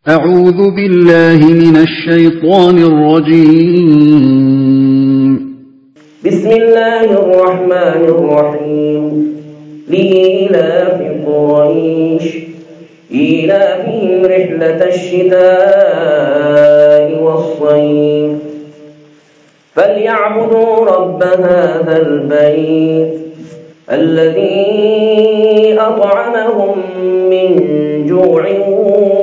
أعوذ بالله من الشيطان الرجيم. بسم الله الرحمن الرحيم. لإيلاف قريش إيلافهم رحلة الشتاء والصيف فليعبدوا رب هذا البيت الذي أطعمهم من جوع